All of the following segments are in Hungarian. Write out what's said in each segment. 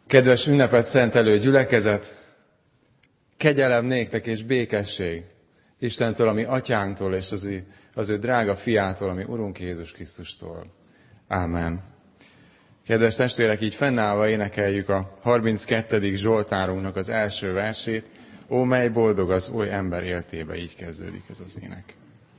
Kedves ünnepet szentelő gyülekezet, kegyelem néktek és békesség Istentől, ami atyánktól és az ő drága fiától, ami Urunk Jézus Krisztustól. Ámen. Kedves testvérek, így fennállva énekeljük a 32. Zsoltárunknak az első versét. Ó, mely boldog az oly ember éltébe, így kezdődik ez az ének.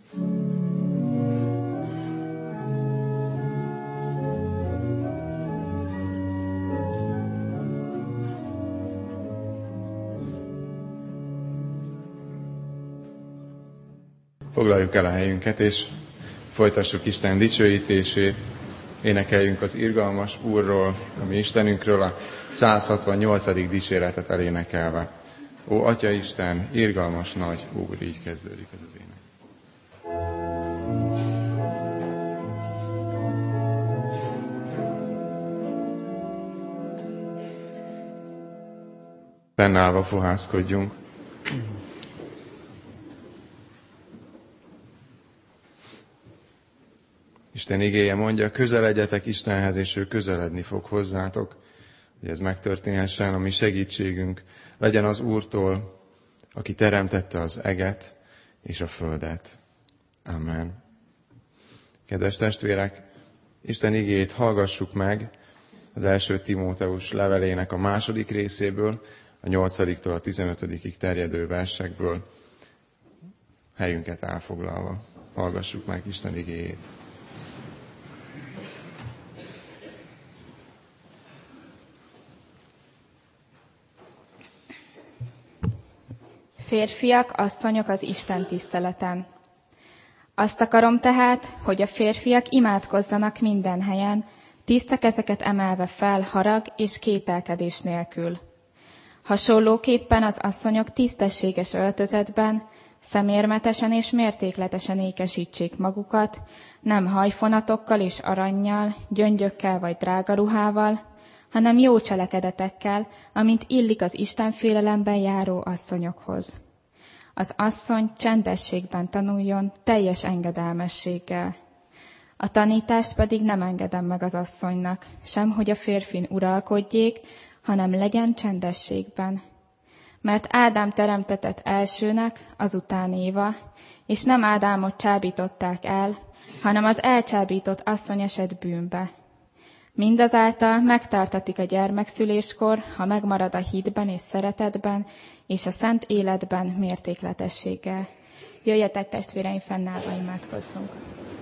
Foglaljuk el a helyünket, és folytassuk Isten dicsőítését. Énekeljünk az irgalmas Úrról, a mi Istenünkről, a 168. dicséretet elénekelve. Ó, Atya Isten, irgalmas nagy Úr, így kezdődik ez az ének. Fennállva fohászkodjunk. Isten igéje mondja, közeledjetek Istenhez, és ő közeledni fog hozzátok, hogy ez megtörténhessen, a mi segítségünk legyen az Úrtól, aki teremtette az eget és a földet. Amen. Kedves testvérek, Isten igéjét hallgassuk meg az első Timóteus levelének a második részéből, a 8-tól a 15-ig terjedő versekből, helyünket elfoglalva. Hallgassuk meg Isten igéjét. Férfiak, asszonyok az Isten tiszteleten. Azt akarom tehát, hogy a férfiak imádkozzanak minden helyen, tiszta kezeket emelve fel harag és kételkedés nélkül. Hasonlóképpen az asszonyok tisztességes öltözetben, szemérmetesen és mértékletesen ékesítsék magukat, nem hajfonatokkal és arannyal, gyöngyökkel vagy drága ruhával, hanem jó cselekedetekkel, amint illik az Istenfélelemben járó asszonyokhoz. Az asszony csendességben tanuljon, teljes engedelmességgel. A tanítást pedig nem engedem meg az asszonynak, sem hogy a férfin uralkodjék, hanem legyen csendességben. Mert Ádám teremtetett elsőnek, azután Éva, és nem Ádámot csábították el, hanem az elcsábított asszony esett bűnbe. Mindazáltal megtartatik a gyermekszüléskor, ha megmarad a hitben és szeretetben, és a szent életben mértékletességgel. Jöjjetek, testvéreim, fennállva imádkozzunk.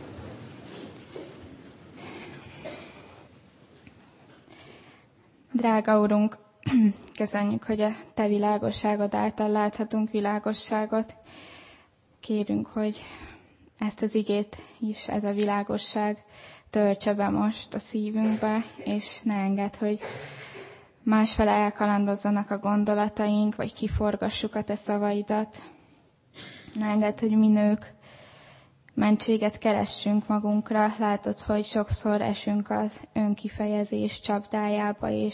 Drága Urunk, köszönjük, hogy a Te világosságod által láthatunk világosságot. Kérünk, hogy ezt az igét is, ez a világosság töltse be most a szívünkbe, és ne engedd, hogy másfele elkalandozzanak a gondolataink, vagy kiforgassuk a Te szavaidat. Ne engedd, hogy mi nők mentséget keressünk magunkra. Látod, hogy sokszor esünk az önkifejezés csapdájába, és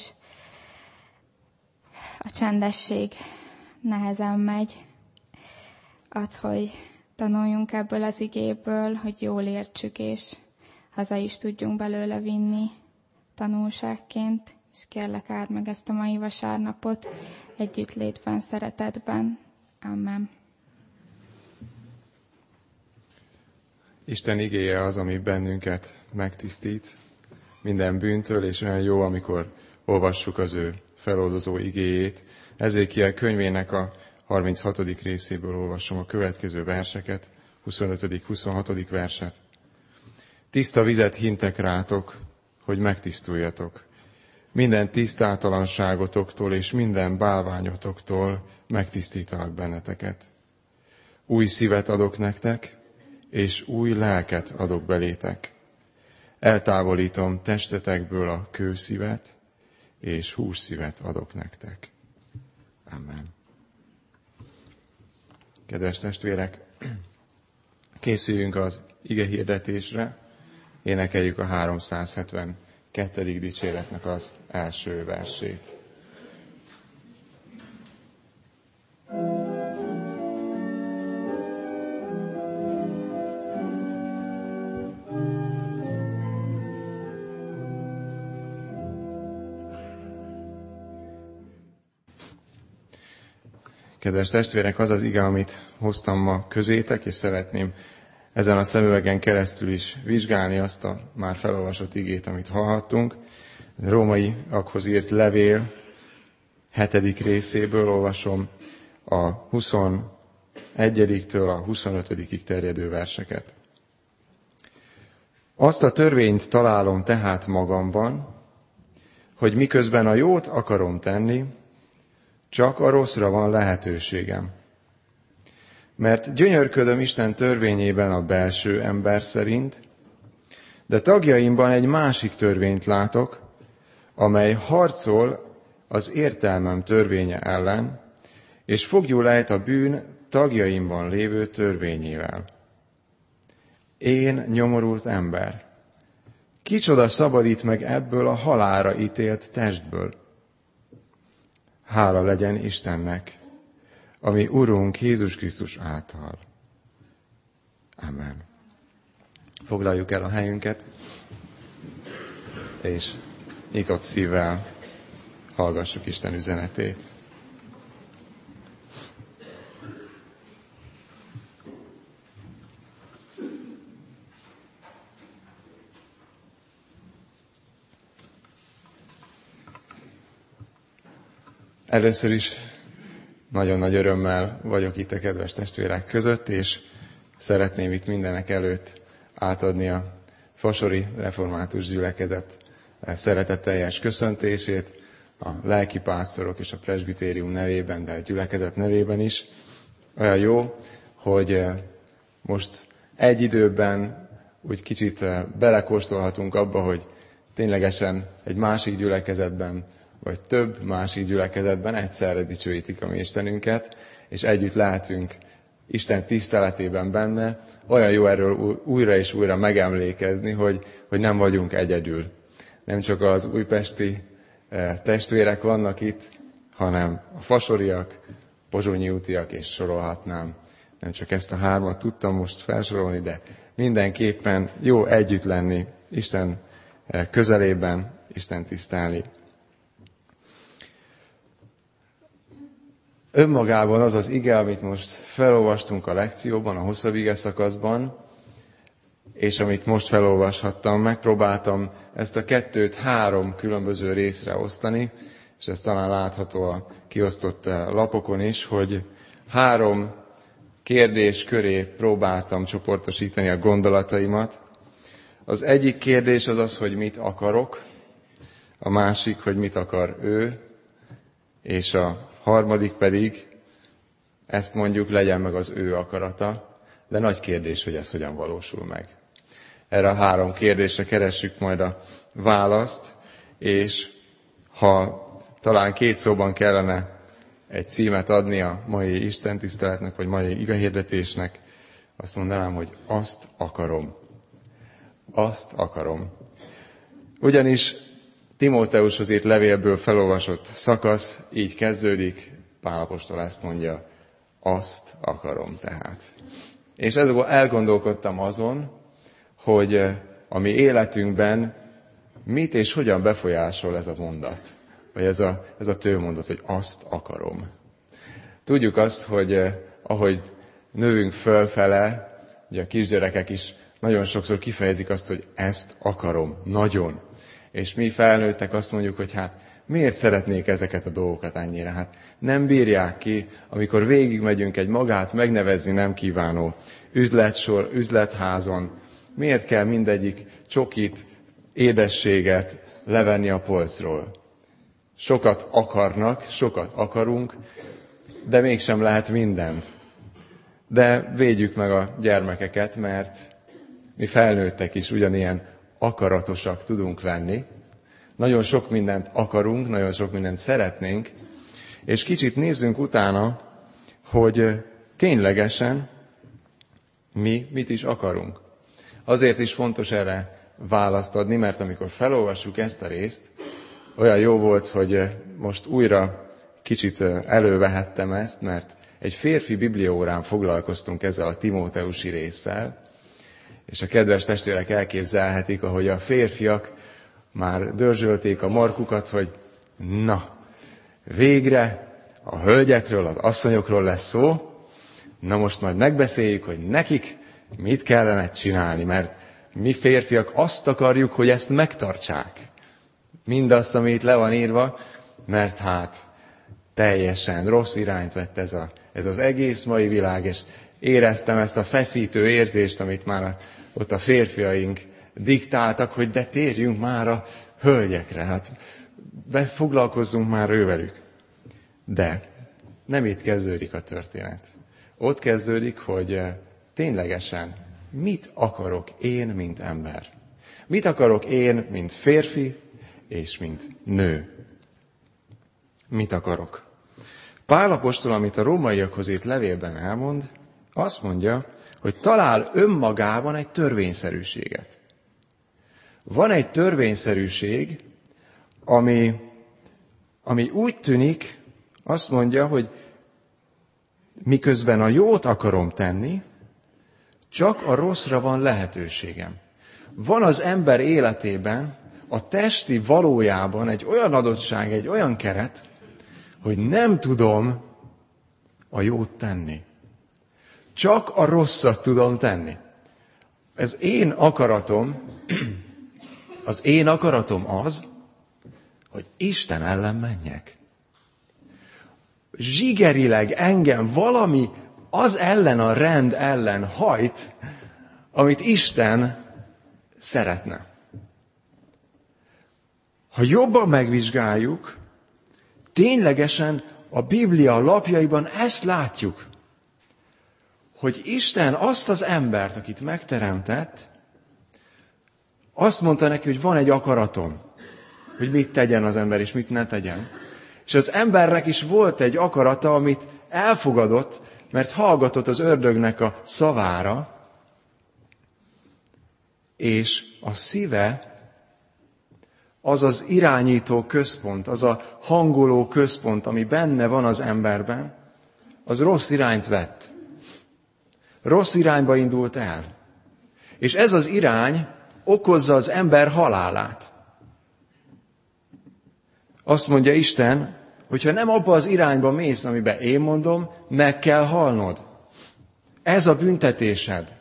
a csendesség nehezen megy. Add, hogy tanuljunk ebből az igéből, hogy jól értsük, és haza is tudjunk belőle vinni tanulságként, és kérlek, áld meg ezt a mai vasárnapot együttlétben, szeretetben. Amen. Isten igéje az, ami bennünket megtisztít minden bűntől, és olyan jó, amikor olvassuk az ő feloldozó igéjét. Ezékiel könyvének a 36. részéből olvasom a következő verseket, 25.-26. verset. Tiszta vizet hintek rátok, hogy megtisztuljatok. Minden tisztátalanságotoktól és minden bálványotoktól megtisztítalak benneteket. Új szívet adok nektek, és új lelket adok belétek. Eltávolítom testetekből a kőszívet, és hússzívet adok nektek. Amen. Kedves testvérek, készüljünk az ige hirdetésre, énekeljük a 372. dicséretnek az első versét. Kedves testvérek, az az ige, amit hoztam ma közétek, és szeretném ezen a szemüvegen keresztül is vizsgálni azt a már felolvasott igét, amit hallhattunk. Rómaiakhoz írt levél 7. részéből olvasom a 21-től a 25-ig terjedő verseket. Azt a törvényt találom tehát magamban, hogy miközben a jót akarom tenni, csak a rosszra van lehetőségem. Mert gyönyörködöm Isten törvényében a belső ember szerint, de tagjaimban egy másik törvényt látok, amely harcol az értelmem törvénye ellen, és foglyul ejt a bűn tagjaimban lévő törvényével. Én nyomorult ember. Kicsoda szabadít meg ebből a halálra ítélt testből? Hála legyen Istennek, ami Urunk Jézus Krisztus által. Amen. Foglaljuk el a helyünket, és nyitott szívvel hallgassuk Isten üzenetét. Először is nagyon nagy örömmel vagyok itt a kedves testvérek között, és szeretném itt mindenek előtt átadni a Fasori Református Gyülekezet szeretetteljes köszöntését a lelkipásztorok és a presbitérium nevében, de a gyülekezet nevében is. Olyan jó, hogy most egy időben úgy kicsit belekóstolhatunk abba, hogy ténylegesen egy másik gyülekezetben, vagy több másik gyülekezetben egyszerre dicsőítik a mi Istenünket, és együtt lehetünk Isten tiszteletében benne. Olyan jó erről újra és újra megemlékezni, hogy nem vagyunk egyedül. Nem csak az újpesti testvérek vannak itt, hanem a fasoriak, pozsonyi útiak, és sorolhatnám. Nem csak ezt a 3 tudtam most felsorolni, de mindenképpen jó együtt lenni Isten közelében, Isten tisztelni. Önmagában az az ige, amit most felolvastunk a lekcióban, a hosszabb ige szakaszban, és amit most felolvashattam, megpróbáltam ezt a 2-t 3 különböző részre osztani, és ez talán látható a kiosztott lapokon is, hogy 3 kérdés köré próbáltam csoportosítani a gondolataimat. Az egyik kérdés az az, hogy mit akarok, a másik, hogy mit akar ő, és a harmadik pedig, ezt mondjuk, legyen meg az ő akarata, de nagy kérdés, hogy ez hogyan valósul meg. Erre a 3 kérdésre keressük majd a választ, és ha talán 2 szóban kellene egy címet adni a mai istentiszteletnek, vagy mai igehirdetésnek, azt mondanám, hogy azt akarom. Azt akarom. Ugyanis Timóteushoz írt levélből felolvasott szakasz így kezdődik, Pál apostol ezt mondja, azt akarom tehát. És ezzel elgondolkodtam azon, hogy a mi életünkben mit és hogyan befolyásol ez a mondat, vagy ez a tőmondat, hogy azt akarom. Tudjuk azt, hogy ahogy növünk fölfele, ugye a kisgyerekek is nagyon sokszor kifejezik azt, hogy ezt akarom, nagyon. És mi felnőttek azt mondjuk, hogy hát miért szeretnék ezeket a dolgokat ennyire? Hát nem bírják ki, amikor végigmegyünk egy magát megnevezni nem kívánó üzletsor, üzletházon. Miért kell mindegyik csokit, édességet levenni a polcról? Sokat akarnak, sokat akarunk, de mégsem lehet mindent. De védjük meg a gyermekeket, mert mi felnőttek is ugyanilyen akaratosak tudunk lenni. Nagyon sok mindent akarunk, nagyon sok mindent szeretnénk, és kicsit nézzünk utána, hogy ténylegesen mi mit is akarunk. Azért is fontos erre választ adni, mert amikor felolvassuk ezt a részt, olyan jó volt, hogy most újra kicsit elővehettem ezt, mert egy férfi bibliaórán foglalkoztunk ezzel a timóteusi résszel, és a kedves testvérek elképzelhetik, ahogy a férfiak már dörzsölték a markukat, hogy na, végre a hölgyekről, az asszonyokról lesz szó. Na most majd megbeszéljük, hogy nekik mit kellene csinálni, mert mi férfiak azt akarjuk, hogy ezt megtartsák. Mindazt, ami itt le van írva, mert hát teljesen rossz irányt vett ez az egész mai világ, és éreztem ezt a feszítő érzést, amit már ott a férfiaink diktáltak, hogy de térjünk már a hölgyekre, hát foglalkozzunk már ővelük. De nem itt kezdődik a történet. Ott kezdődik, hogy ténylegesen mit akarok én, mint ember? Mit akarok én, mint férfi, és mint nő? Mit akarok? Pál apostol, amit a rómaiakhoz írt levélben elmond, azt mondja, hogy talál önmagában egy törvényszerűséget. Van egy törvényszerűség, ami úgy tűnik, azt mondja, hogy miközben a jót akarom tenni, csak a rosszra van lehetőségem. Van az ember életében, a testi valójában egy olyan adottság, egy olyan keret, hogy nem tudom a jót tenni. Csak a rosszat tudom tenni. Az én akaratom az, hogy Isten ellen menjek. Zsigerileg engem valami az ellen, a rend ellen hajt, amit Isten szeretne. Ha jobban megvizsgáljuk, ténylegesen a Biblia lapjaiban ezt látjuk, hogy Isten azt az embert, akit megteremtett, azt mondta neki, hogy van egy akaratom, hogy mit tegyen az ember, és mit ne tegyen. És az embernek is volt egy akarata, amit elfogadott, mert hallgatott az ördögnek a szavára, és a szíve az az irányító központ, az a hangoló központ, ami benne van az emberben, az rossz irányt vett. Rossz irányba indult el. És ez az irány okozza az ember halálát. Azt mondja Isten, hogyha nem abba az irányba mész, amiben én mondom, meg kell halnod. Ez a büntetésed.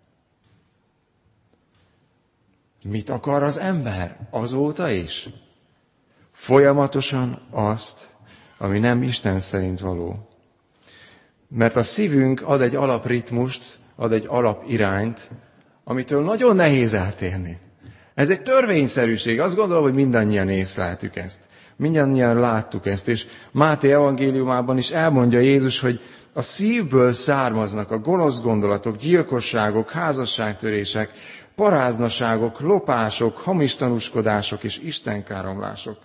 Mit akar az ember azóta is? Folyamatosan azt, ami nem Isten szerint való. Mert a szívünk ad egy alapritmust, ad egy alapirányt, amitől nagyon nehéz eltérni. Ez egy törvényszerűség. Azt gondolom, hogy mindannyian észleltük ezt. Mindannyian láttuk ezt, és Máté evangéliumában is elmondja Jézus, hogy a szívből származnak a gonosz gondolatok, gyilkosságok, házasságtörések, paráznaságok, lopások, hamis tanúskodások és istenkáromlások.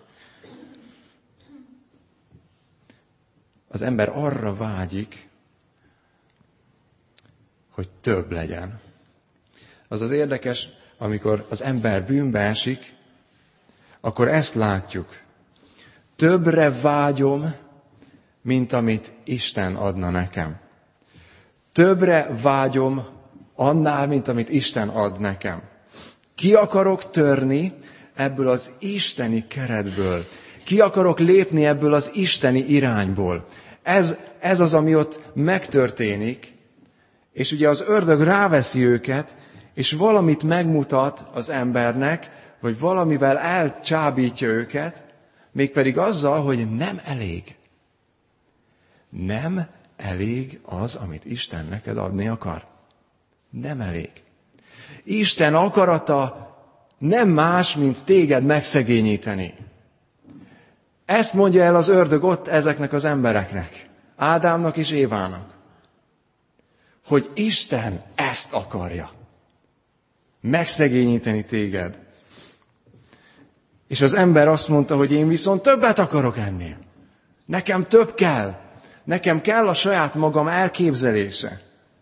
Az ember arra vágyik, hogy több legyen. Az az érdekes, amikor az ember bűnbe esik, akkor ezt látjuk. Többre vágyom, mint amit Isten adna nekem. Többre vágyom annál, mint amit Isten ad nekem. Ki akarok törni ebből az isteni keretből? Ki akarok lépni ebből az isteni irányból? Ez az, ami ott megtörténik, és ugye az ördög ráveszi őket, és valamit megmutat az embernek, vagy valamivel elcsábítja őket, mégpedig azzal, hogy nem elég. Nem elég az, amit Isten neked adni akar. Nem elég. Isten akarata nem más, mint téged megszegényíteni. Ezt mondja el az ördög ott ezeknek az embereknek, Ádámnak és Évának, hogy Isten ezt akarja. Megszegényíteni téged. És az ember azt mondta, hogy én viszont többet akarok ennél. Nekem több kell. Nekem kell a saját magam elképzelése.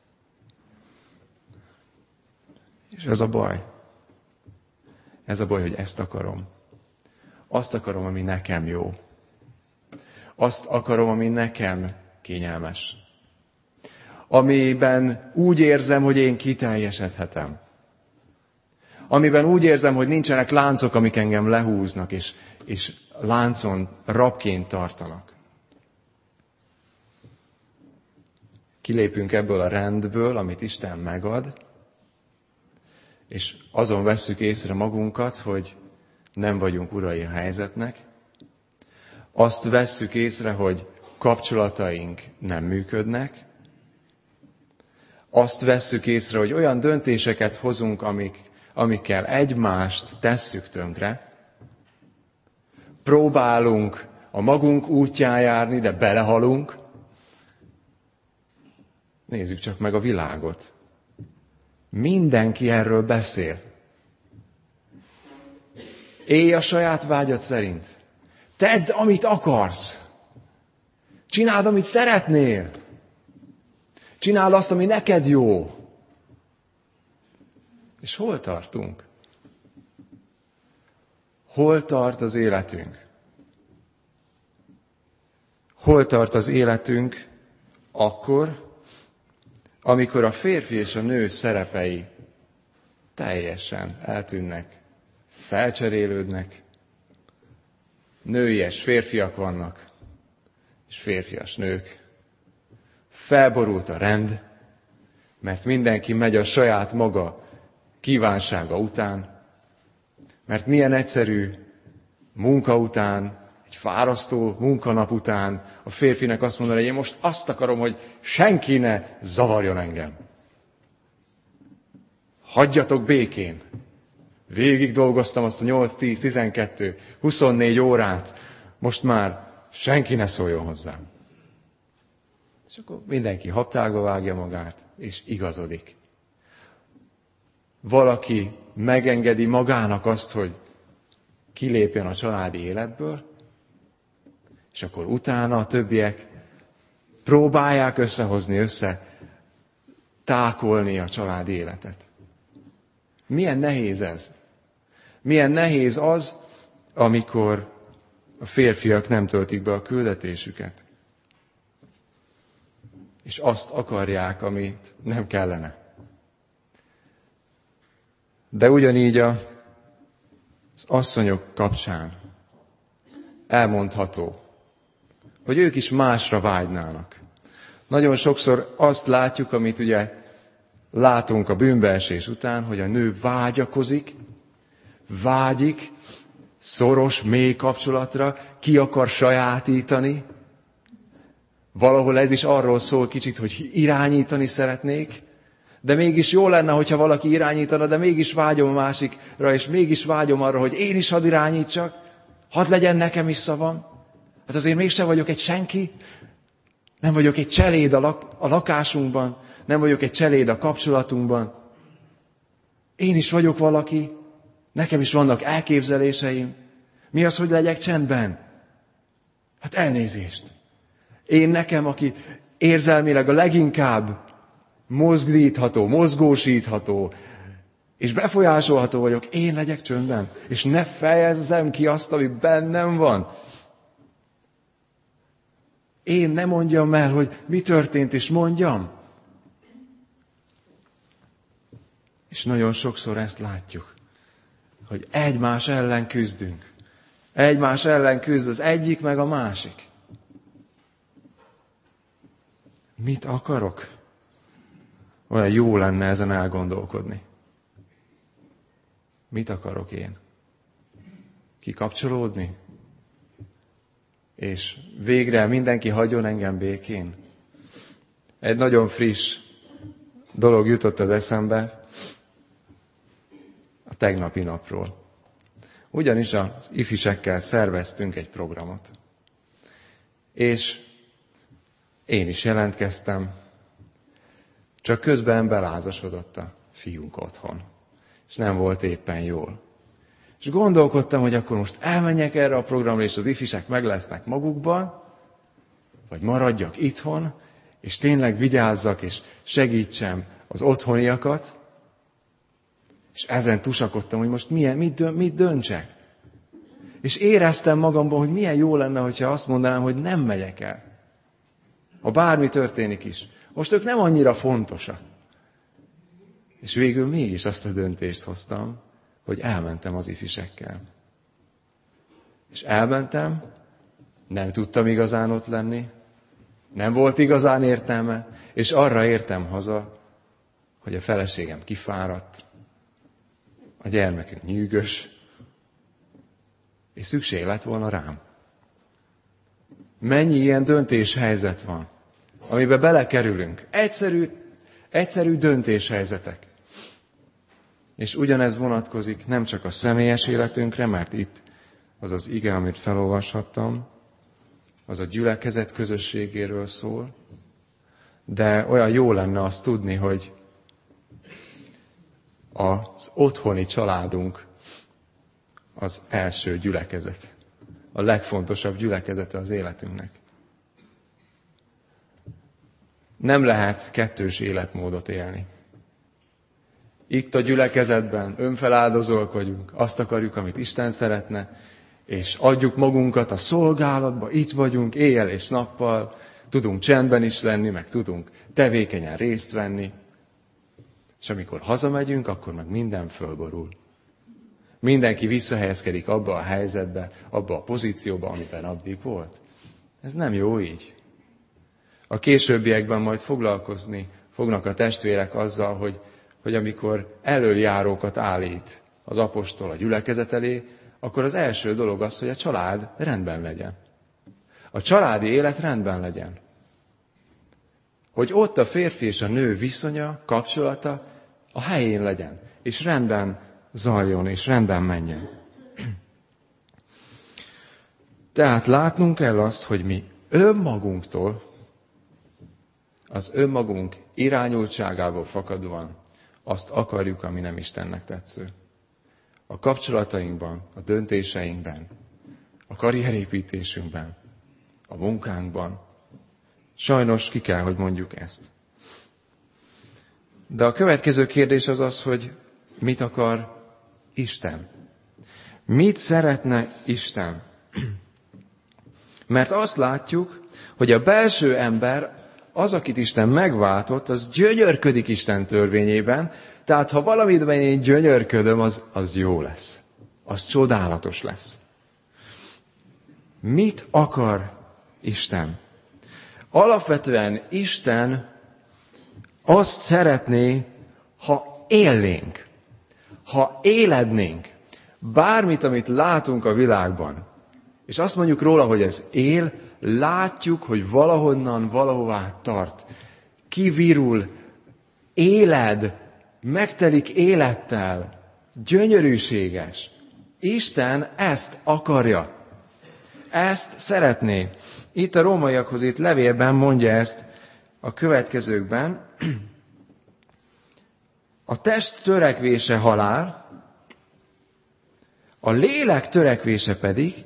És ez a baj. Ez a baj, hogy ezt akarom. Azt akarom, ami nekem jó. Azt akarom, ami nekem kényelmes. Amiben úgy érzem, hogy én kiteljesedhetem. Amiben úgy érzem, hogy nincsenek láncok, amik engem lehúznak, és láncon rabként tartanak. kilépünk ebből a rendből, amit Isten megad, és azon vesszük észre magunkat, hogy nem vagyunk urai a helyzetnek. Azt vesszük észre, hogy kapcsolataink nem működnek. Azt vesszük észre, hogy olyan döntéseket hozunk, amikkel egymást tesszük tönkre. Próbálunk a magunk útján járni, de belehalunk. Nézzük csak meg a világot. Mindenki erről beszél. Élj a saját vágyad szerint. Tedd, amit akarsz. Csináld, amit szeretnél. Csináld azt, ami neked jó. És hol tartunk? Hol tart az életünk? Hol tart az életünk akkor, amikor a férfi és a nő szerepei teljesen eltűnnek, felcserélődnek, nőies férfiak vannak, és férfias nők. Felborult a rend, mert mindenki megy a saját maga kívánsága után, mert milyen egyszerű munka után, egy fárasztó munkanap után a férfinek azt mondani, hogy én most azt akarom, hogy senki ne zavarjon engem. Hagyjatok békén. Végig dolgoztam azt a 8, 10, 12, 24 órát, most már senki ne szóljon hozzám. És akkor mindenki habtágba vágja magát, és igazodik. Valaki megengedi magának azt, hogy kilépjen a családi életből, és akkor utána a többiek próbálják összehozni, tákolni a családi életet. Milyen nehéz ez? Milyen nehéz az, amikor a férfiak nem töltik be a küldetésüket, és azt akarják, amit nem kellene. De ugyanígy az asszonyok kapcsán elmondható, hogy ők is másra vágynának. Nagyon sokszor azt látjuk, amit ugye látunk a bűnbeesés után, hogy a nő vágyakozik, vágyik szoros, mély kapcsolatra, ki akar sajátítani. Valahol ez is arról szól kicsit, hogy irányítani szeretnék, de mégis jó lenne, hogyha valaki irányítana, de mégis vágyom a másikra, és mégis vágyom arra, hogy én is hadd irányítsak, hadd legyen nekem is szavam. Hát azért mégsem vagyok egy senki, nem vagyok egy cseléd a lakásunkban, nem vagyok egy cseléd a kapcsolatunkban. Én is vagyok valaki, nekem is vannak elképzeléseim. Mi az, hogy legyek csendben? Hát elnézést. Én nekem, aki érzelmileg a leginkább mozgítható, mozgósítható, és befolyásolható vagyok, én legyek csöndben, és ne fejezzem ki azt, ami bennem van. Én ne mondjam el, hogy mi történt, és mondjam. És nagyon sokszor ezt látjuk, hogy egymás ellen küzdünk. Egymás ellen küzd az egyik, meg a másik. Mit akarok? Olyan jó lenne ezen elgondolkodni. Mit akarok én? Kikapcsolódni? És végre mindenki hagyjon engem békén? Egy nagyon friss dolog jutott az eszembe a tegnapi napról. Ugyanis az ifisekkel szerveztünk egy programot. És én is jelentkeztem, csak közben belázasodott a fiunk otthon. És nem volt éppen jól. És gondolkodtam, hogy akkor most elmenjek erre a programra, és az ifisek meg lesznek magukban, vagy maradjak itthon, és tényleg vigyázzak, és segítsem az otthoniakat. És ezen tusakodtam, hogy most mit döntsek. És éreztem magamban, hogy milyen jó lenne, hogyha azt mondanám, hogy nem megyek el. Ha bármi történik is. Most ők nem annyira fontosak. És végül mégis azt a döntést hoztam, hogy elmentem az ifisekkel. És elmentem, nem tudtam igazán ott lenni, nem volt igazán értelme, és arra értem haza, hogy a feleségem kifáradt, a gyermekünk nyűgös, és szükség lett volna rám. Mennyi ilyen döntéshelyzet van, amiben belekerülünk. Egyszerű döntéshelyzetek. És ugyanez vonatkozik nem csak a személyes életünkre, mert itt az az ige, amit felolvashattam, az a gyülekezet közösségéről szól, de olyan jó lenne azt tudni, hogy az otthoni családunk az első gyülekezet. A legfontosabb gyülekezete az életünknek. Nem lehet kettős életmódot élni. Itt a gyülekezetben önfeláldozók vagyunk, azt akarjuk, amit Isten szeretne, és adjuk magunkat a szolgálatba, itt vagyunk éjjel és nappal, tudunk csendben is lenni, meg tudunk tevékenyen részt venni. És amikor hazamegyünk, akkor meg minden fölborul. Mindenki visszahelyezkedik abba a helyzetbe, abba a pozícióba, amiben addig volt. Ez nem jó így. A későbbiekben majd foglalkozni fognak a testvérek azzal, hogy amikor elöljárókat állít az apostol a gyülekezet elé, akkor az első dolog az, hogy a család rendben legyen. A családi élet rendben legyen. Hogy ott a férfi és a nő viszonya, kapcsolata a helyén legyen, és rendben zajjon, és rendben menjen. Tehát látnunk kell azt, hogy mi önmagunktól, az önmagunk irányultságából fakadóan azt akarjuk, ami nem Istennek tetsző. A kapcsolatainkban, a döntéseinkben, a karrierépítésünkben, a munkánkban. Sajnos ki kell, hogy mondjuk ezt. De a következő kérdés az az, hogy mit akar Isten? Mit szeretne Isten? Mert azt látjuk, hogy a belső ember, az, akit Isten megváltott, az gyönyörködik Isten törvényében, tehát ha valamiben én gyönyörködöm, az jó lesz. Az csodálatos lesz. Mit akar Isten? Alapvetően Isten azt szeretné, ha élnénk, ha élednénk, bármit, amit látunk a világban, és azt mondjuk róla, hogy ez él, látjuk, hogy valahonnan, valahová tart. Kivirul, éled, megtelik élettel, gyönyörűséges. Isten ezt akarja. Ezt szeretné. Itt a rómaiakhoz itt levélben mondja ezt a következőkben. A test törekvése halál, a lélek törekvése pedig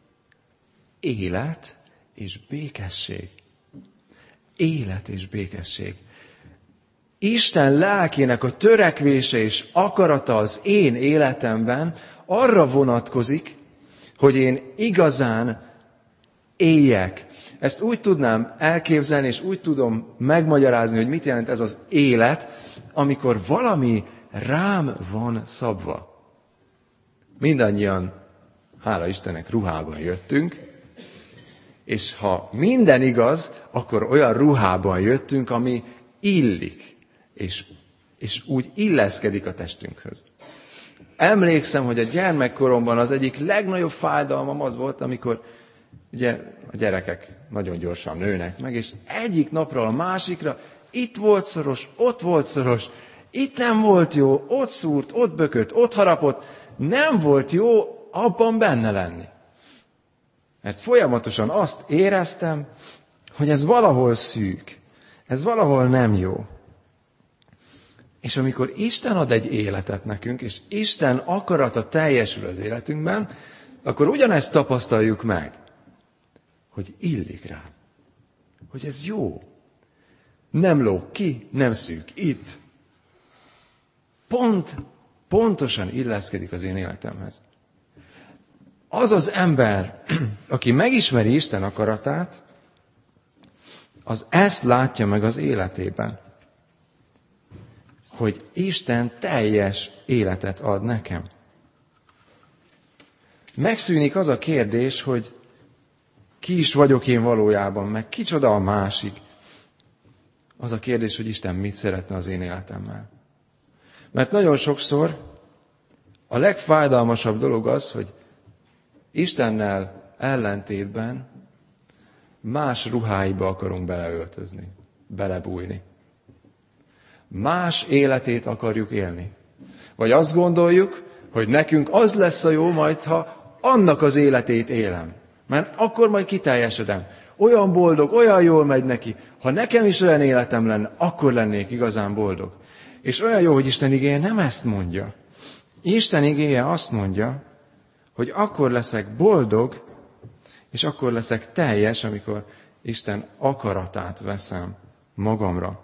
élet és békesség. Élet és békesség. Isten lelkének a törekvése és akarata az én életemben arra vonatkozik, hogy én igazán éljek. Ezt úgy tudnám elképzelni, és úgy tudom megmagyarázni, hogy mit jelent ez az élet, amikor valami rám van szabva. Mindannyian, hála Istennek, ruhában jöttünk, és ha minden igaz, akkor olyan ruhában jöttünk, ami illik, és úgy illeszkedik a testünkhöz. Emlékszem, hogy a gyermekkoromban az egyik legnagyobb fájdalmam az volt, amikor ugye a gyerekek nagyon gyorsan nőnek meg, és egyik napról a másikra itt volt szoros, ott volt szoros, itt nem volt jó, ott szúrt, ott bökött, ott harapott, nem volt jó abban benne lenni. Mert folyamatosan azt éreztem, hogy ez valahol szűk, ez valahol nem jó. És amikor Isten ad egy életet nekünk, és Isten akarata teljesül az életünkben, akkor ugyanezt tapasztaljuk meg, hogy illik rá, hogy ez jó. Nem lóg ki, nem szűk itt. Pontosan illeszkedik az én életemhez. Az az ember, aki megismeri Isten akaratát, az ezt látja meg az életében. Hogy Isten teljes életet ad nekem. Megszűnik az a kérdés, hogy ki is vagyok én valójában, meg kicsoda a másik. Az a kérdés, hogy Isten mit szeretne az én életemmel. Mert nagyon sokszor a legfájdalmasabb dolog az, hogy Istennel ellentétben más ruháiba akarunk beleöltözni, belebújni. Más életét akarjuk élni. Vagy azt gondoljuk, hogy nekünk az lesz a jó majd, ha annak az életét élem. Mert akkor majd kiteljesedem. Olyan boldog, olyan jól megy neki. Ha nekem is olyan életem lenne, akkor lennék igazán boldog. És olyan jó, hogy Isten igéje nem ezt mondja. Isten igéje azt mondja, hogy akkor leszek boldog, és akkor leszek teljes, amikor Isten akaratát veszem magamra.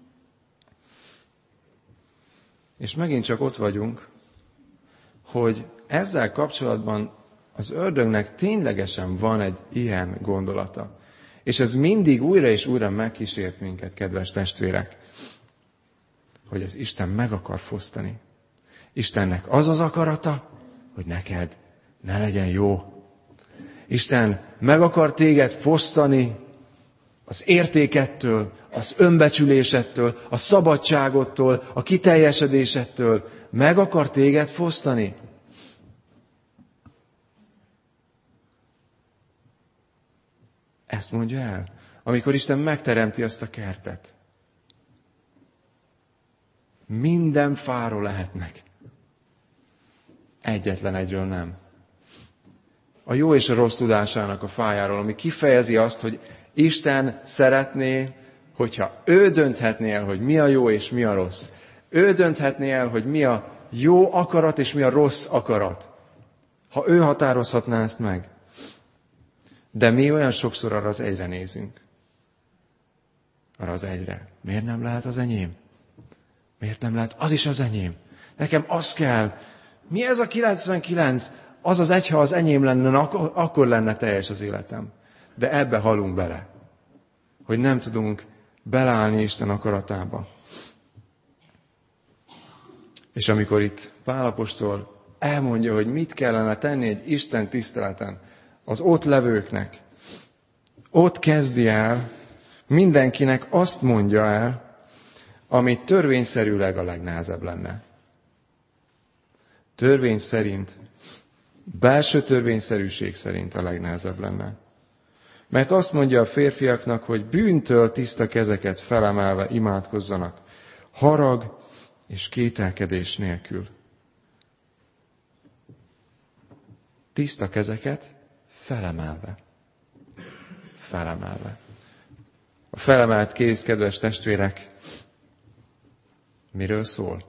És megint csak ott vagyunk, hogy ezzel kapcsolatban az ördögnek ténylegesen van egy ilyen gondolata. És ez mindig újra és újra megkísért minket, kedves testvérek, hogy az Isten meg akar fosztani. Istennek az az akarata, hogy neked ne legyen jó. Isten meg akar téged fosztani az értékettől, az önbecsülésettől, a szabadságottól, a kiteljesedésettől. Meg akar téged fosztani. Ezt mondja el, amikor Isten megteremti azt a kertet. Minden fáról lehetnek. Egyetlen egyről nem. A jó és a rossz tudásának a fájáról, ami kifejezi azt, hogy Isten szeretné, hogyha ő dönthetné el, hogy mi a jó és mi a rossz. Ő dönthetné el, hogy mi a jó akarat és mi a rossz akarat. Ha ő határozhatná ezt meg. De mi olyan sokszor arra az egyre nézünk. Arra az egyre. Miért nem lehet az enyém? Miért nem lehet az is az enyém? Nekem az kell. Mi ez a 99? Az az egy, ha az enyém lenne, akkor lenne teljes az életem. De ebbe halunk bele. Hogy nem tudunk beleállni Isten akaratába. És amikor itt Pál apostol elmondja, hogy mit kellene tenni egy Isten tiszteleten az ott levőknek, ott kezdi el, mindenkinek azt mondja el, ami törvényszerűleg a legnehezebb lenne. Törvény szerint, belső törvényszerűség szerint a legnehezebb lenne. Mert azt mondja a férfiaknak, hogy bűntől tiszta kezeket felemelve imádkozzanak, harag és kételkedés nélkül. Tiszta kezeket felemelve. Felemelve. A felemelt kéz, kedves testvérek, miről szól?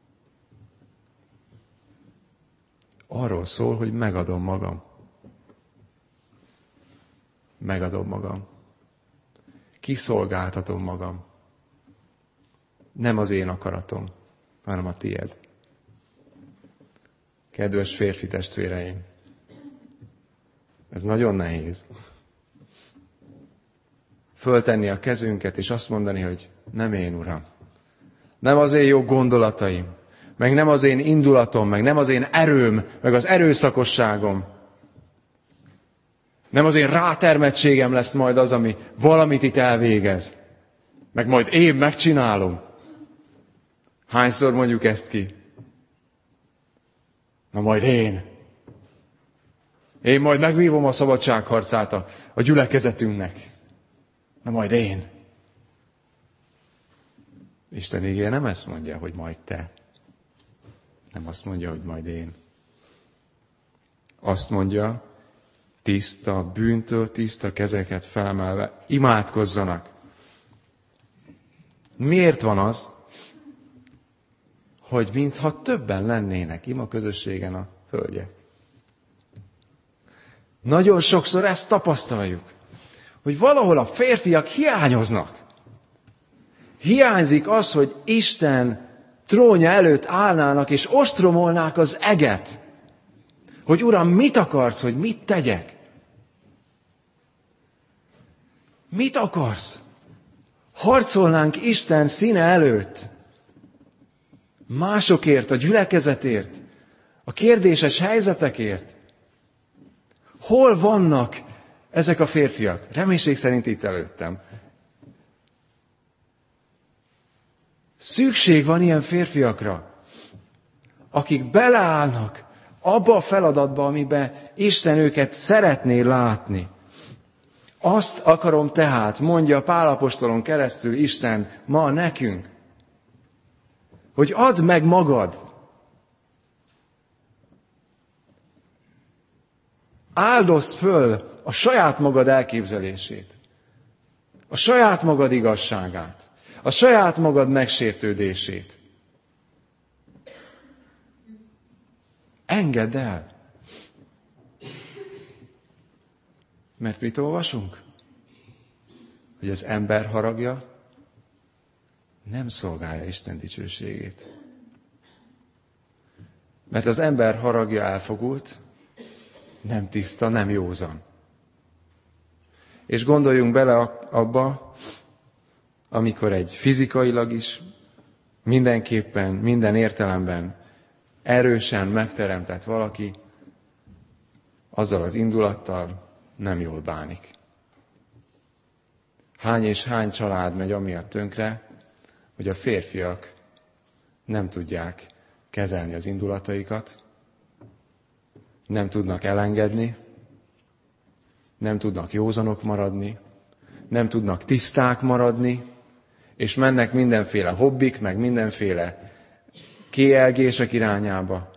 Arról szól, hogy megadom magam. Megadom magam. Kiszolgáltatom magam. Nem az én akaratom, hanem a tiéd. Kedves férfi testvéreim, ez nagyon nehéz. Föltenni a kezünket, és azt mondani, hogy nem én, Uram. Nem az én jó gondolataim, meg nem az én indulatom, meg nem az én erőm, meg az erőszakosságom. Nem az én rátermettségem lesz majd az, ami valamit itt elvégez. Meg majd én megcsinálom. Hányszor mondjuk ezt ki? Na majd én. Én majd megvívom a szabadságharcát a gyülekezetünknek. Na majd én. Isten igéje nem ezt mondja, hogy majd te. Nem azt mondja, hogy majd én. Azt mondja, tiszta, bűntől tiszta kezeket felemelve imádkozzanak. Miért van az, hogy mintha többen lennének ima közösségen a hölgyek? Nagyon sokszor ezt tapasztaljuk, hogy valahol a férfiak hiányoznak. Hiányzik az, hogy Isten trónja előtt állnának és ostromolnák az eget. Hogy Uram, mit akarsz, hogy mit tegyek? Mit akarsz? Harcolnánk Isten színe előtt. Másokért, a gyülekezetért, a kérdéses helyzetekért. Hol vannak Ezek a férfiak, reménység szerint itt előttem. Szükség van ilyen férfiakra, akik beleállnak abba a feladatba, amiben Isten őket szeretné látni. Azt akarom tehát, mondja Pál apostolon keresztül Isten ma nekünk, hogy add meg magad. Áldozd föl a saját magad elképzelését, a saját magad igazságát, a saját magad megsértődését. Engedd el. Mert mit olvasunk? Hogy az ember haragja nem szolgálja Isten dicsőségét. Mert az ember haragja elfogult, nem tiszta, nem józan. És gondoljunk bele abba, amikor egy fizikailag is mindenképpen, minden értelemben erősen megteremtett valaki, azzal az indulattal nem jól bánik. Hány és hány család megy amiatt tönkre, hogy a férfiak nem tudják kezelni az indulataikat, nem tudnak elengedni, nem tudnak józanok maradni, nem tudnak tiszták maradni, és mennek mindenféle hobbik, meg mindenféle kielgések irányába.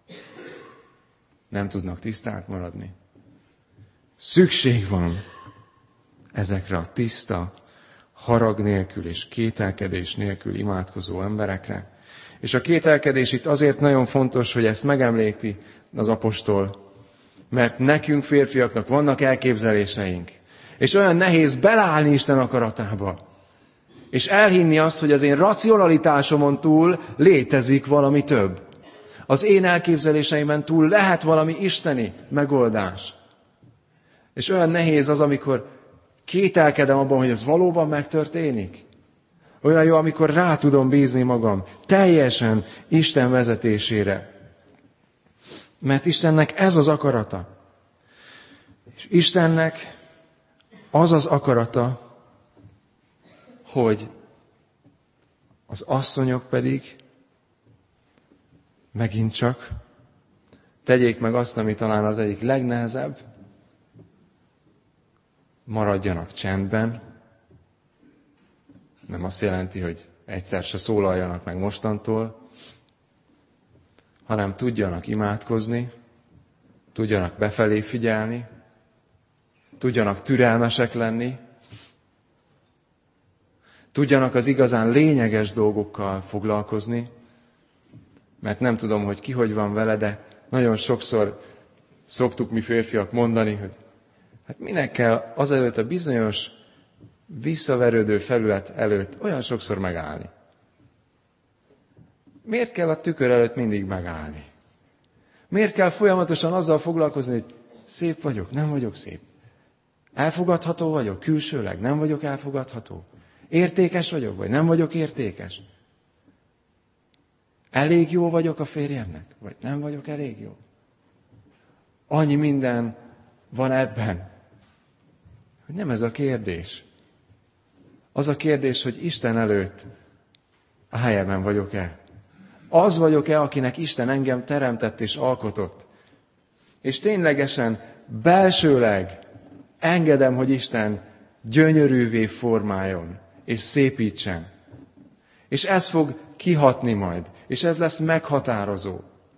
Nem tudnak tiszták maradni. Szükség van ezekre a tiszta, harag nélkül és kételkedés nélkül imádkozó emberekre. És a kételkedés itt azért nagyon fontos, hogy ezt megemlíti az apostol, mert nekünk férfiaknak vannak elképzeléseink, és olyan nehéz beleállni Isten akaratába, és elhinni azt, hogy az én racionalitásomon túl létezik valami több. Az én elképzeléseimen túl lehet valami isteni megoldás. És olyan nehéz az, amikor kételkedem abban, hogy ez valóban megtörténik. Olyan jó, amikor rá tudom bízni magam teljesen Isten vezetésére. Mert Istennek ez az akarata. És Istennek az az akarata, hogy az asszonyok pedig megint csak tegyék meg azt, ami talán az egyik legnehezebb, maradjanak csendben. Nem azt jelenti, hogy egyszer se szólaljanak meg mostantól, hanem tudjanak imádkozni, tudjanak befelé figyelni, tudjanak türelmesek lenni, tudjanak az igazán lényeges dolgokkal foglalkozni, mert nem tudom, hogy ki hogy van vele, de nagyon sokszor szoktuk mi férfiak mondani, hogy hát minek kell azelőtt a bizonyos visszaverődő felület előtt olyan sokszor megállni? Miért kell a tükör előtt mindig megállni? Miért kell folyamatosan azzal foglalkozni, hogy szép vagyok, nem vagyok szép? Elfogadható vagyok, külsőleg, nem vagyok elfogadható? Értékes vagyok, vagy nem vagyok értékes? Elég jó vagyok a férjemnek, vagy nem vagyok elég jó? Annyi minden van ebben, hogy nem ez a kérdés. Az a kérdés, hogy Isten előtt a helyemben vagyok-e? Az vagyok-e, akinek Isten engem teremtett és alkotott? És ténylegesen, belsőleg engedem, hogy Isten gyönyörűvé formáljon, és szépítsen. És ez fog kihatni majd, és ez lesz meghatározó.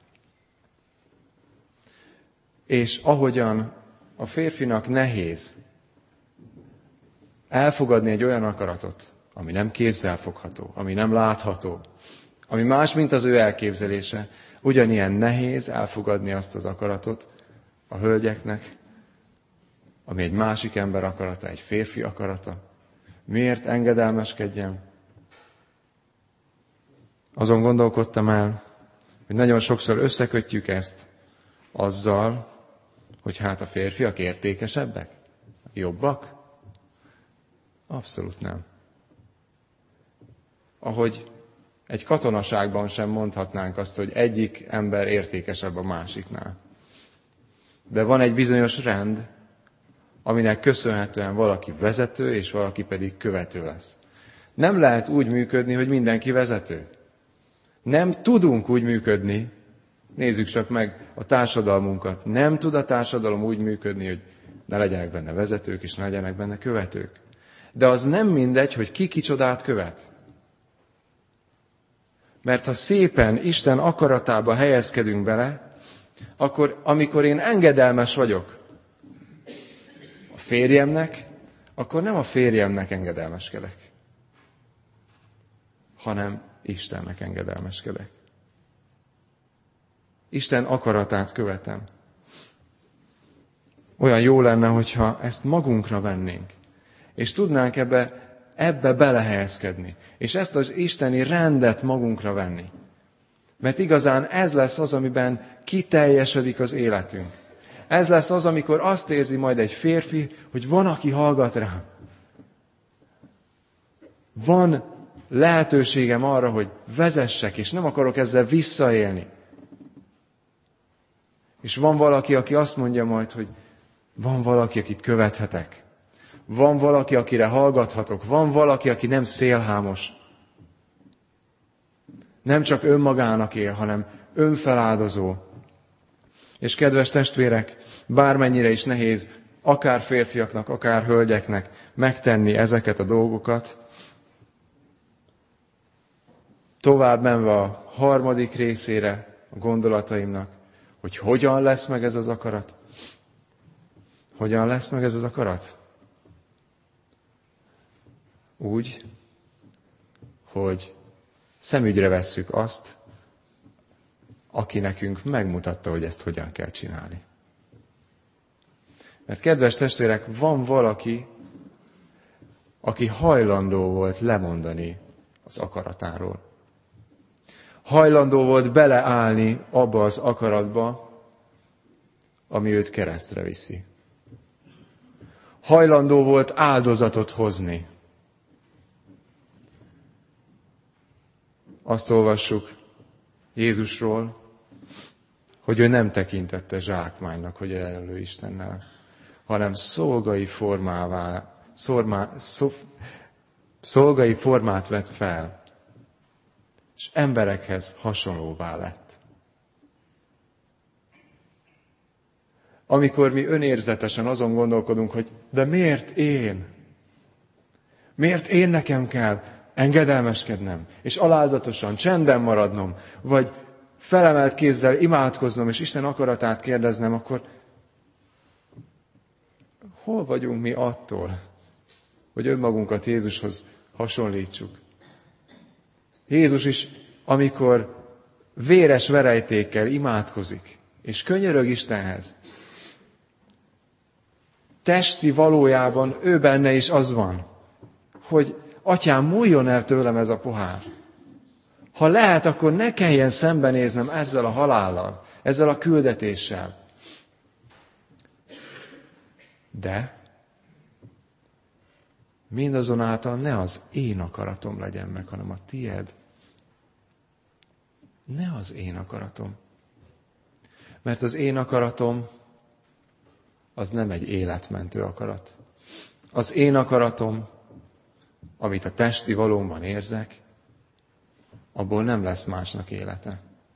És ahogyan a férfinak nehéz elfogadni egy olyan akaratot, ami nem kézzelfogható, ami nem látható, ami más, mint az ő elképzelése, ugyanilyen nehéz elfogadni azt az akaratot a hölgyeknek, ami egy másik ember akarata, egy férfi akarata. Miért engedelmeskedjem? Azon gondolkodtam el, hogy nagyon sokszor összekötjük ezt azzal, hogy hát a férfiak értékesebbek, jobbak. Abszolút nem. Ahogy egy katonaságban sem mondhatnánk azt, hogy egyik ember értékesebb a másiknál. De van egy bizonyos rend, aminek köszönhetően valaki vezető, és valaki pedig követő lesz. Nem lehet úgy működni, hogy mindenki vezető. Nem tudunk úgy működni, nézzük csak meg a társadalmunkat. Nem tud a társadalom úgy működni, hogy ne legyenek benne vezetők, és ne legyenek benne követők. De az nem mindegy, hogy ki kicsodát követ. Mert ha szépen Isten akaratába helyezkedünk bele, akkor amikor én engedelmes vagyok a férjemnek, akkor nem a férjemnek engedelmeskedek, hanem Istennek engedelmeskedek. Isten akaratát követem. Olyan jó lenne, hogyha ezt magunkra vennénk, és tudnánk ebbe belehelyezkedni, és ezt az isteni rendet magunkra venni. Mert igazán ez lesz az, amiben kiteljesedik az életünk. Ez lesz az, amikor azt érzi majd egy férfi, hogy van, aki hallgat rám. Van lehetőségem arra, hogy vezessek, és nem akarok ezzel visszaélni. És van valaki, aki azt mondja majd, hogy van valaki, akit követhetek. Van valaki, akire hallgathatok. Van valaki, aki nem szélhámos. Nem csak önmagának él, hanem önfeláldozó. És kedves testvérek, bármennyire is nehéz, akár férfiaknak, akár hölgyeknek megtenni ezeket a dolgokat, tovább menve a harmadik részére a gondolataimnak, hogy hogyan lesz meg ez az akarat. Hogyan lesz meg ez az akarat? Úgy, hogy szemügyre vesszük azt, aki nekünk megmutatta, hogy ezt hogyan kell csinálni. Mert kedves testvérek, van valaki, aki hajlandó volt lemondani az akaratáról. Hajlandó volt beleállni abba az akaratba, ami őt keresztre viszi. Hajlandó volt áldozatot hozni. Azt olvassuk Jézusról, hogy ő nem tekintette zsákmánynak, hogy egyenlő Istennel, hanem szolgai formát vett fel, és emberekhez hasonlóvá lett. Amikor mi önérzetesen azon gondolkodunk, hogy de miért én? Miért én nekem kell engedelmeskednem, és alázatosan, csendben maradnom, vagy felemelt kézzel imádkoznom, és Isten akaratát kérdeznem, akkor hol vagyunk mi attól, hogy önmagunkat Jézushoz hasonlítsuk? Jézus is, amikor véres verejtékkel imádkozik, és könyörög Istenhez, testi valójában ő benne is az van, hogy Atyám, múljon el tőlem ez a pohár. Ha lehet, akkor ne kelljen szembenéznem ezzel a halállal, ezzel a küldetéssel. De mindazonáltal ne az én akaratom legyen meg, hanem a tied. Ne az én akaratom. Mert az én akaratom az nem egy életmentő akarat. Az én akaratom, amit a testi valómban érzek, abból nem lesz másnak élete.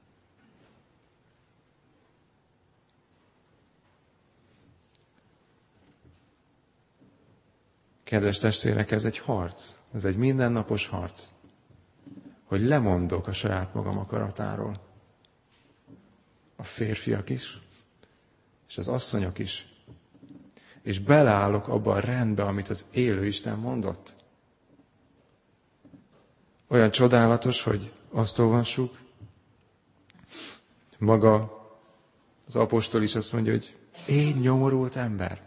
Kedves testvérek, ez egy harc. Ez egy mindennapos harc. Hogy lemondok a saját magam akaratáról. A férfiak is, és az asszonyok is. És beleállok abba a rendbe, amit az élő Isten mondott. Olyan csodálatos, hogy azt olvassuk, maga az apostol is azt mondja, hogy én nyomorult ember.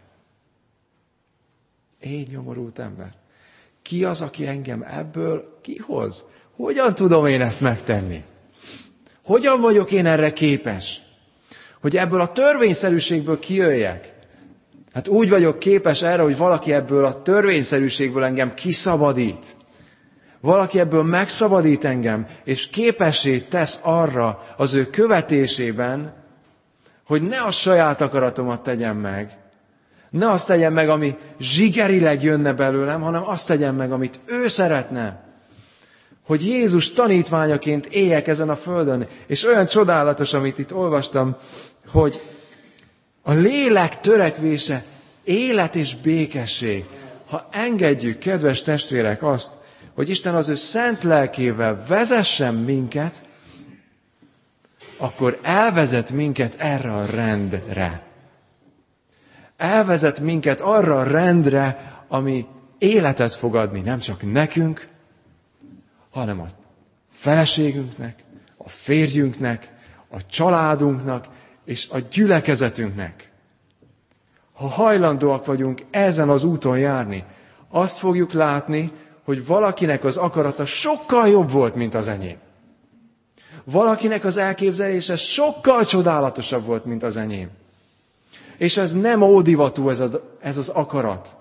Én nyomorult ember. Ki az, aki engem ebből kihoz? Hogyan tudom én ezt megtenni? Hogyan vagyok én erre képes? Hogy ebből a törvényszerűségből kijöjjek? Hát úgy vagyok képes erre, hogy valaki ebből a törvényszerűségből engem kiszabadít. Valaki ebből megszabadít engem, és képessé tesz arra az ő követésében, hogy ne a saját akaratomat tegyem meg, Ne azt tegyen meg, ami zsigerileg jönne belőlem, hanem azt tegyen meg, amit ő szeretne. Hogy Jézus tanítványaként éljek ezen a földön. És olyan csodálatos, amit itt olvastam, hogy a lélek törekvése, élet és békesség. Ha engedjük, kedves testvérek, azt, hogy Isten az ő szent lelkével vezessen minket, akkor elvezet minket erre a rendre. Elvezet minket arra a rendre, ami életet fog adni nem csak nekünk, hanem a feleségünknek, a férjünknek, a családunknak és a gyülekezetünknek. Ha hajlandóak vagyunk ezen az úton járni, azt fogjuk látni, hogy valakinek az akarata sokkal jobb volt, mint az enyém. Valakinek az elképzelése sokkal csodálatosabb volt, mint az enyém. És ez nem ódivatú ez az akarat.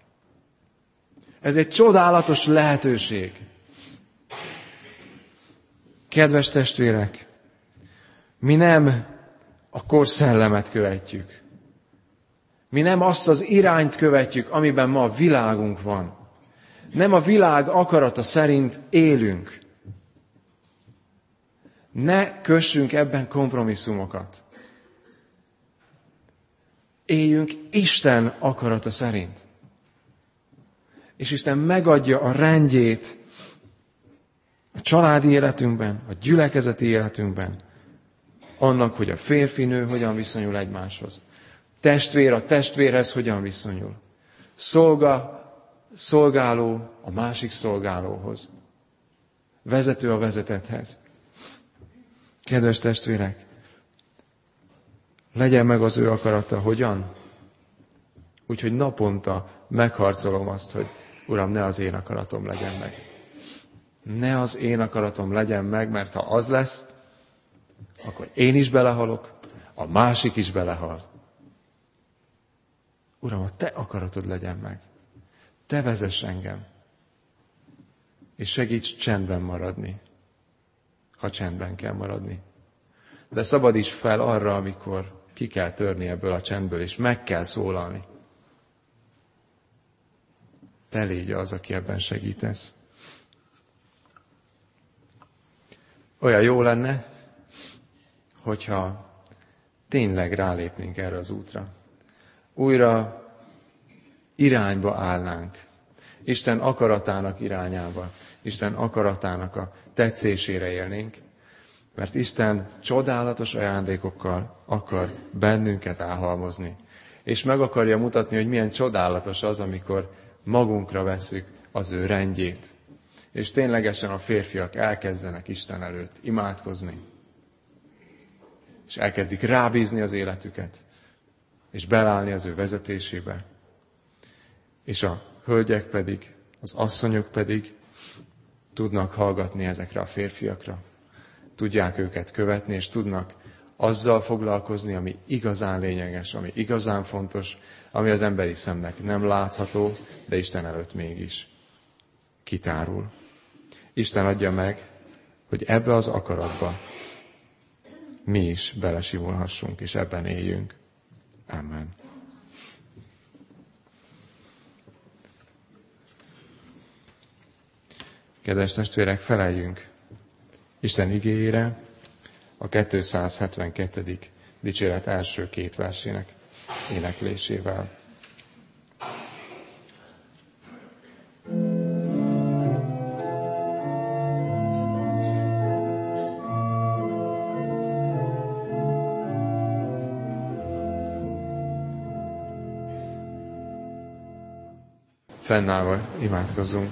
Ez egy csodálatos lehetőség. Kedves testvérek, mi nem a korszellemet követjük. Mi nem azt az irányt követjük, amiben ma a világunk van. Nem a világ akarata szerint élünk. Ne kössünk ebben kompromisszumokat. Éljünk Isten akarata szerint. És Isten megadja a rendjét a családi életünkben, a gyülekezeti életünkben, annak, hogy a férfi-nő hogyan viszonyul egymáshoz. Testvér a testvérhez hogyan viszonyul. Szolgáló a másik szolgálóhoz. Vezető a vezetetthez. Kedves testvérek, legyen meg az ő akarata hogyan? Úgyhogy naponta megharcolom azt, hogy Uram, ne az én akaratom legyen meg. Ne az én akaratom legyen meg, mert ha az lesz, akkor én is belehalok, a másik is belehal. Uram, a te akaratod legyen meg. Te vezess engem. És segíts csendben maradni, ha csendben kell maradni. De szabadíts fel arra, amikor ki kell törni ebből a csendből, és meg kell szólalni. Te légy az, aki ebben segítesz. Olyan jó lenne, hogyha tényleg rálépnénk erre az útra. Újra irányba állnánk. Isten akaratának irányába. Isten akaratának a tetszésére élnénk. Mert Isten csodálatos ajándékokkal akar bennünket elhalmozni. És meg akarja mutatni, hogy milyen csodálatos az, amikor magunkra vesszük az ő rendjét. És ténylegesen a férfiak elkezdenek Isten előtt imádkozni. És elkezdik rábízni az életüket. És belállni az ő vezetésébe. És a hölgyek pedig, az asszonyok pedig tudnak hallgatni ezekre a férfiakra. Tudják őket követni, és tudnak azzal foglalkozni, ami igazán lényeges, ami igazán fontos, ami az emberi szemnek nem látható, de Isten előtt mégis kitárul. Isten adja meg, hogy ebbe az akaratba mi is belesimulhassunk, és ebben éljünk. Amen. Kedves testvérek, feleljünk Isten igéjére a 272. dicséret első 2 versének éneklésével. Fennállva imádkozzunk.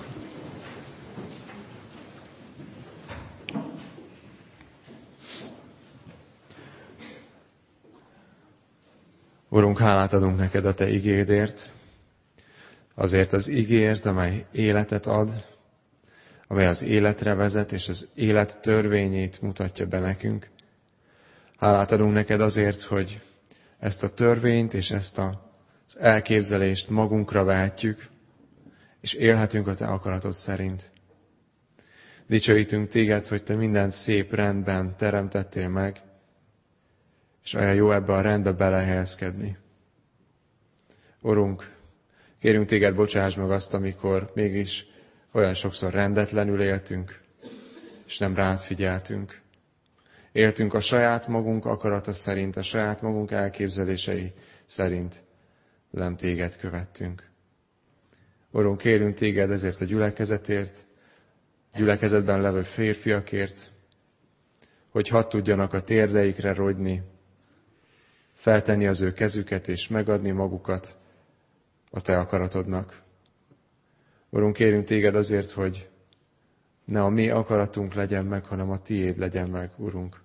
Urunk, hálát adunk neked a te igédért, azért az igéért, amely életet ad, amely az életre vezet, és az élet törvényét mutatja be nekünk. Hálát adunk neked azért, hogy ezt a törvényt és ezt az elképzelést magunkra vehetjük, és élhetünk a te akaratod szerint. Dicsőítünk téged, hogy te mindent szép rendben teremtettél meg, és olyan jó ebbe a rendbe belehelyezkedni. Urunk, kérünk Téged, bocsáss meg azt, amikor mégis olyan sokszor rendetlenül éltünk, és nem rád figyeltünk. Éltünk a saját magunk akarata szerint, a saját magunk elképzelései szerint, nem Téged követtünk. Urunk, kérünk Téged ezért a gyülekezetért, gyülekezetben levő férfiakért, hogy hadd tudjanak a térdeikre rogyni, feltenni az ő kezüket és megadni magukat a Te akaratodnak. Urunk, kérünk Téged azért, hogy ne a mi akaratunk legyen meg, hanem a Tiéd legyen meg, Urunk.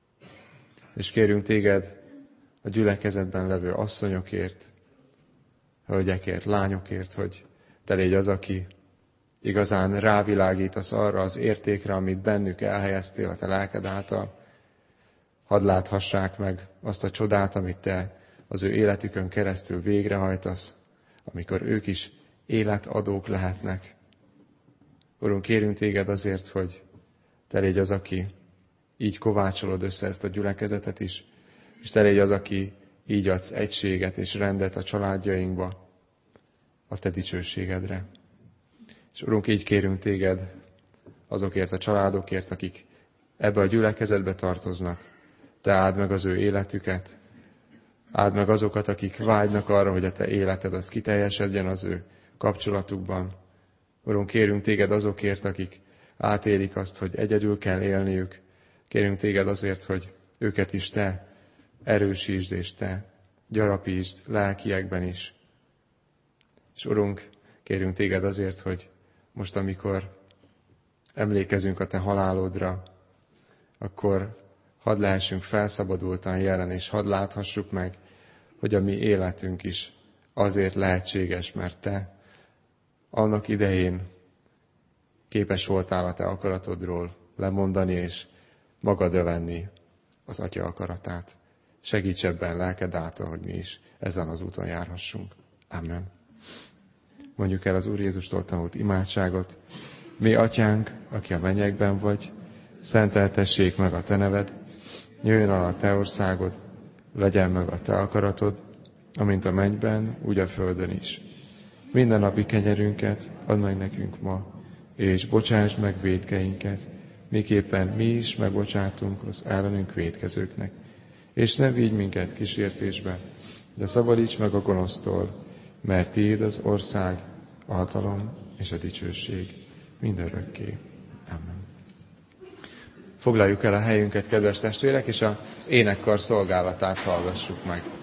És kérünk Téged a gyülekezetben levő asszonyokért, hölgyekért, lányokért, hogy Te légy az, aki igazán rávilágítasz arra az értékre, amit bennük elhelyeztél a Te lelked által. Hadd láthassák meg azt a csodát, amit Te az ő életükön keresztül végrehajtasz, amikor ők is életadók lehetnek. Urunk, kérünk Téged azért, hogy Te légy az, aki így kovácsolod össze ezt a gyülekezetet is, és Te légy az, aki így adsz egységet és rendet a családjainkba, a Te dicsőségedre. És Urunk, így kérünk Téged azokért a családokért, akik ebbe a gyülekezetbe tartoznak. Te áld meg az ő életüket, áld meg azokat, akik vágynak arra, hogy a Te életed az kiteljesedjen az ő kapcsolatukban. Urunk, kérünk Téged azokért, akik átélik azt, hogy egyedül kell élniük. Kérünk Téged azért, hogy őket is Te erősítsd és Te gyarapítsd lelkiekben is. És Urunk, kérünk Téged azért, hogy most, amikor emlékezünk a Te halálodra, akkor hadd lehessünk felszabadultan jelen, és hadd láthassuk meg, hogy a mi életünk is azért lehetséges, mert Te annak idején képes voltál a Te akaratodról lemondani, és magadra venni az Atya akaratát. Segíts ebben lelked által, hogy mi is ezen az úton járhassunk. Amen. Mondjuk el az Úr Jézustól tanult imádságot. Mi Atyánk, aki a mennyekben vagy, szenteltessék meg a Te neved, jöjjön el a Te országod, legyen meg a Te akaratod, amint a mennyben, úgy a földön is. Minden napi kenyerünket add meg nekünk ma, és bocsásd meg vétkeinket, miképpen mi is megbocsátunk az ellenünk vétkezőknek. És ne vigy minket kísértésbe, de szabadíts meg a gonosztól, mert Tiéd az ország, a hatalom és a dicsőség mindörökké. Amen. Foglaljuk el a helyünket, kedves testvérek, és az énekkar szolgálatát hallgassuk meg.